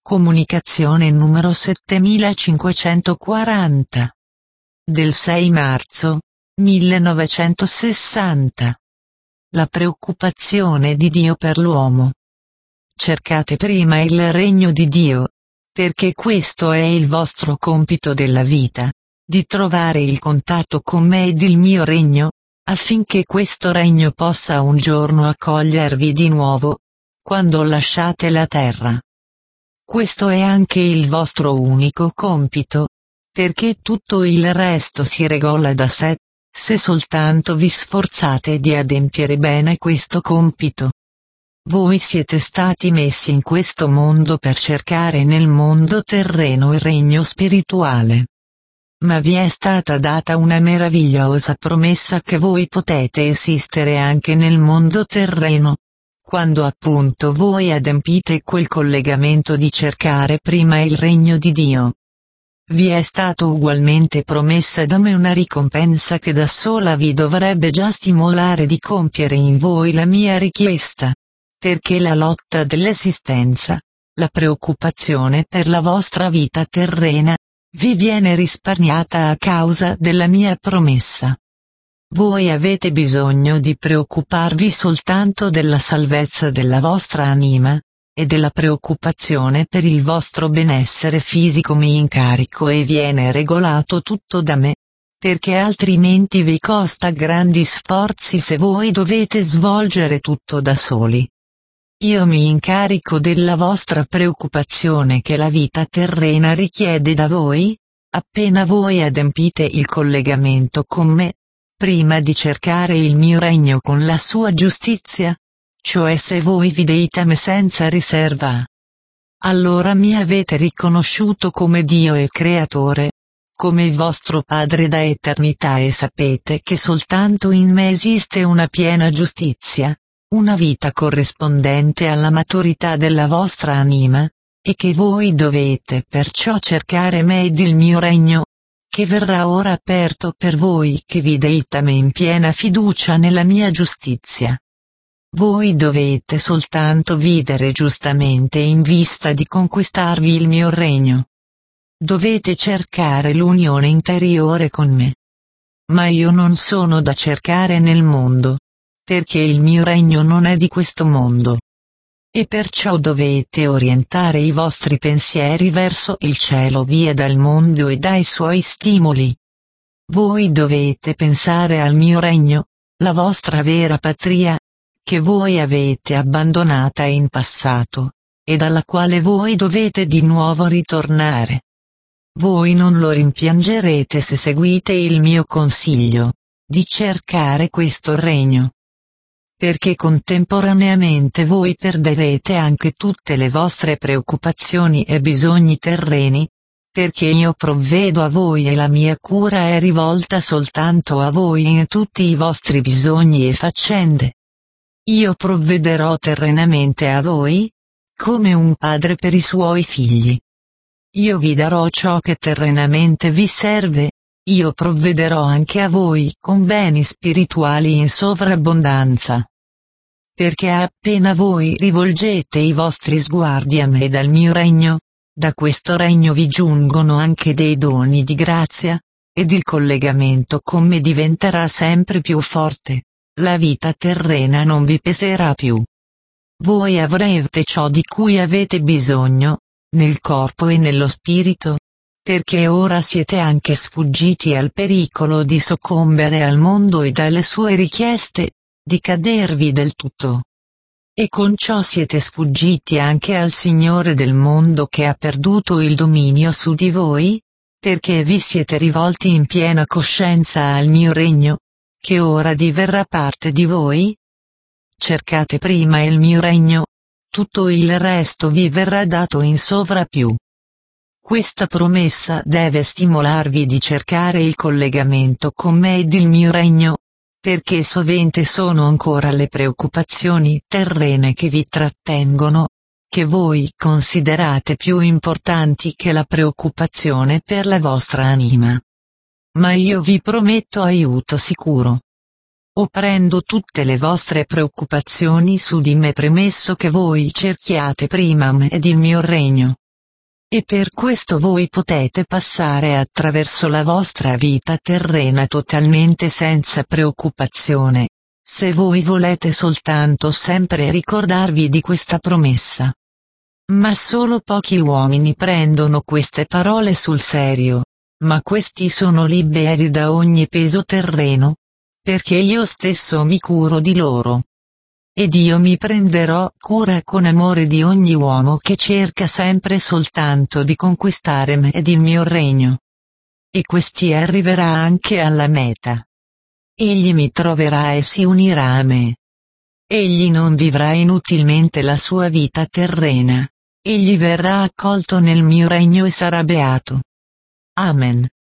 Comunicazione numero 7540. Del 6 marzo 1960. La preoccupazione di Dio per l'uomo. Cercate prima il regno di Dio, perché questo è il vostro compito della vita, di trovare il contatto con me ed il mio regno, affinché questo regno possa un giorno accogliervi di nuovo, quando lasciate la terra. Questo è anche il vostro unico compito, perché tutto il resto si regola da sé, se soltanto vi sforzate di adempiere bene questo compito. Voi siete stati messi in questo mondo per cercare nel mondo terreno il regno spirituale. Ma vi è stata data una meravigliosa promessa che voi potete esistere anche nel mondo terreno, quando appunto voi adempite quel collegamento di cercare prima il regno di Dio. Vi è stato ugualmente promessa da me una ricompensa che da sola vi dovrebbe già stimolare di compiere in voi la mia richiesta, perché la lotta dell'esistenza, la preoccupazione per la vostra vita terrena, vi viene risparmiata a causa della mia promessa. Voi avete bisogno di preoccuparvi soltanto della salvezza della vostra anima, e della preoccupazione per il vostro benessere fisico mi incarico e viene regolato tutto da me, perché altrimenti vi costa grandi sforzi se voi dovete svolgere tutto da soli. Io mi incarico della vostra preoccupazione che la vita terrena richiede da voi, appena voi adempite il collegamento con me, prima di cercare il mio regno con la sua giustizia, cioè se voi vi deite a me senza riserva. Allora mi avete riconosciuto come Dio e Creatore, come il vostro Padre da eternità e sapete che soltanto in me esiste una piena giustizia, una vita corrispondente alla maturità della vostra anima, e che voi dovete perciò cercare me ed il mio regno, che verrà ora aperto per voi che vi deite a me in piena fiducia nella mia giustizia. Voi dovete soltanto vivere giustamente in vista di conquistarvi il mio regno. Dovete cercare l'unione interiore con me. Ma io non sono da cercare nel mondo, perché il mio regno non è di questo mondo. E perciò dovete orientare i vostri pensieri verso il cielo via dal mondo e dai suoi stimoli. Voi dovete pensare al mio regno, la vostra vera patria, che voi avete abbandonata in passato, e dalla quale voi dovete di nuovo ritornare. Voi non lo rimpiangerete se seguite il mio consiglio, di cercare questo regno. Perché contemporaneamente voi perderete anche tutte le vostre preoccupazioni e bisogni terreni, perché io provvedo a voi e la mia cura è rivolta soltanto a voi in tutti i vostri bisogni e faccende. Io provvederò terrenamente a voi, come un padre per i suoi figli. Io vi darò ciò che terrenamente vi serve, io provvederò anche a voi con beni spirituali in sovrabbondanza. Perché appena voi rivolgete i vostri sguardi a me e dal mio regno, da questo regno vi giungono anche dei doni di grazia, ed il collegamento con me diventerà sempre più forte, la vita terrena non vi peserà più. Voi avrete ciò di cui avete bisogno, nel corpo e nello spirito, perché ora siete anche sfuggiti al pericolo di soccombere al mondo e dalle sue richieste, di cadervi del tutto. E con ciò siete sfuggiti anche al Signore del mondo che ha perduto il dominio su di voi, perché vi siete rivolti in piena coscienza al mio regno, che ora diverrà parte di voi. Cercate prima il mio regno, tutto il resto vi verrà dato in sovrappiù. Questa promessa deve stimolarvi di cercare il collegamento con me ed il mio regno, perché sovente sono ancora le preoccupazioni terrene che vi trattengono, che voi considerate più importanti che la preoccupazione per la vostra anima. Ma io vi prometto aiuto sicuro. O prendo tutte le vostre preoccupazioni su di me premesso che voi cerchiate prima me ed il mio regno, E per questo voi potete passare attraverso la vostra vita terrena totalmente senza preoccupazione, se voi volete soltanto sempre ricordarvi di questa promessa. Ma solo pochi uomini prendono queste parole sul serio, ma questi sono liberi da ogni peso terreno, perché io stesso mi curo di loro. Ed io mi prenderò cura con amore di ogni uomo che cerca sempre soltanto di conquistare me ed il mio regno. E questi arriverà anche alla meta. Egli mi troverà e si unirà a me. Egli non vivrà inutilmente la sua vita terrena. Egli verrà accolto nel mio regno e sarà beato. Amen.